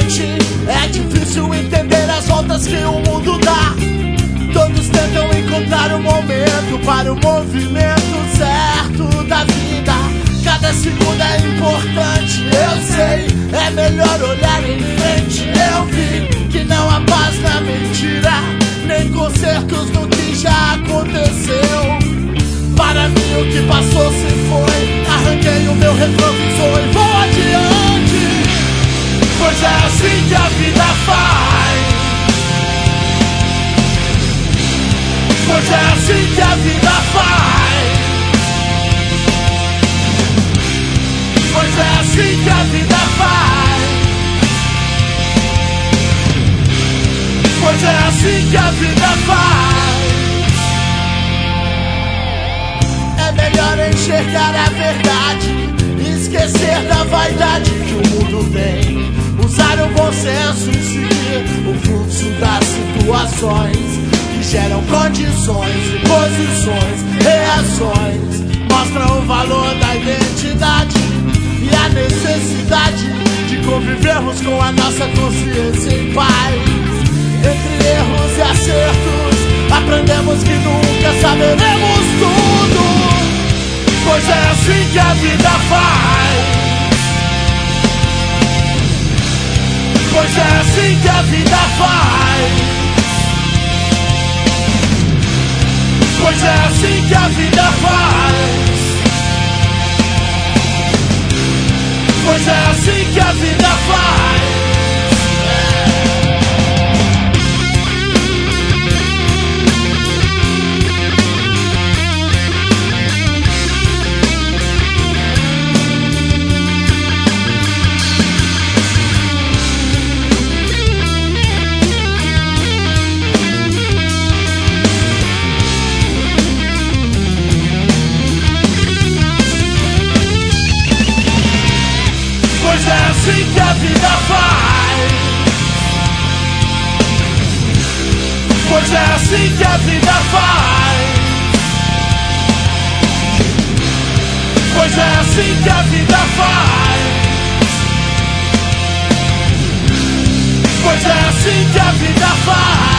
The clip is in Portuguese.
noite. É difícil entender as voltas que o mundo dá. Todos tentam encontrar um momento para o movimento certo da vida. Cada segundo é importante, eu sei. É melhor olhar em frente. Eu vi que não há paz na mentira, nem consertos no que já aconteceu. Para mim o que passou se foi. Arranquei o meu retrovisor e vou adiante, pois é assim que a vida faz. Pois é assim que a vida faz. Pois é assim que a vida faz. Pois é assim que a vida faz. É melhor enxergar a verdade e esquecer da vaidade que o mundo tem. Usar o bom senso e seguir o fluxo das situações que geram condições e posições, reações. Mostram o valor da identidade e a necessidade de convivermos com a nossa consciência em paz. Entre erros e acertos, aprendemos que nunca saberemos tudo, pois é assim que a vida faz. Pois é assim que a vida faz. Pois é assim que a vida faz. Pois é assim que a vida faz. Pois é assim que a vida faz. Pois é assim que a vida faz. Pois é assim que a vida faz. Pois é assim que a vida faz.